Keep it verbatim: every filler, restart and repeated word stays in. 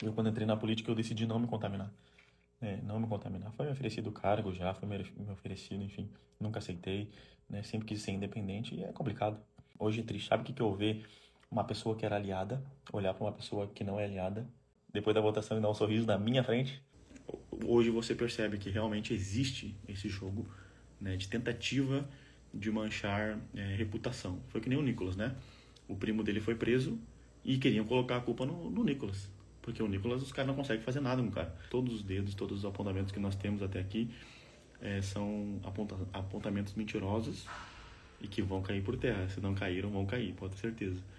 Eu, quando entrei na política, eu decidi não me contaminar. É, não me contaminar. Foi me oferecido o cargo já, foi me me oferecido, enfim. Nunca aceitei, né? Sempre quis ser independente e é complicado. Hoje é triste. Sabe o que que eu ver uma pessoa que era aliada, olhar para uma pessoa que não é aliada, depois da votação e dar um sorriso na minha frente? Hoje você percebe que realmente existe esse jogo, né, de tentativa de manchar é, reputação. Foi que nem o Nicolas, né? O primo dele foi preso e queriam colocar a culpa no, no Nicolas. Porque o Nicolas, os caras não conseguem fazer nada com o cara. Todos os dedos, todos os apontamentos que nós temos até aqui é, são aponta, apontamentos mentirosos e que vão cair por terra. Se não caíram, vão cair, pode ter certeza.